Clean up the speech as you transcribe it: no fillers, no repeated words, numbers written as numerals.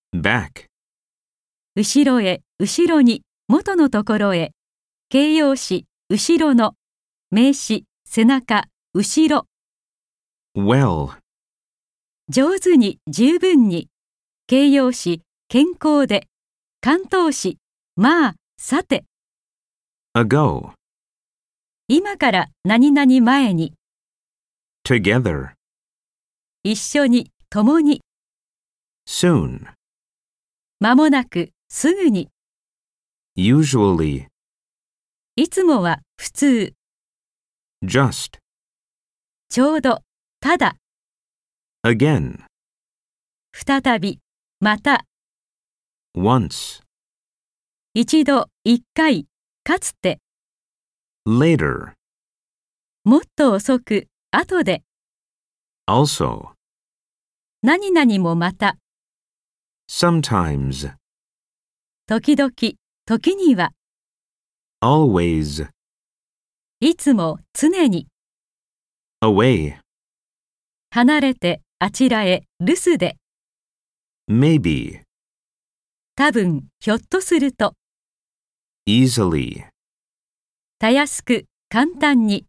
back, 後ろへ、後ろに、元のところへ。形容詞、後ろの。名詞、背中、後ろ。 well, 上手に、十分に。形容詞、健康で。関東詞、まあ、さて。 ago, 今から何々前に。 together, 一緒に、共に。 soon, 間もなく、すぐに。 usually, いつもは、普通。 just, ちょうど、ただ。 again, 再び、また。 once, 一度、一回、かつて。 later, もっと遅く、後で。 also, 何々もまた。 sometimes, 時々、時には。 always, いつも、常に。 away, 離れて、あちらへ、留守で。 maybe, 多分、ひょっとすると。 easily. たやすく、簡単に。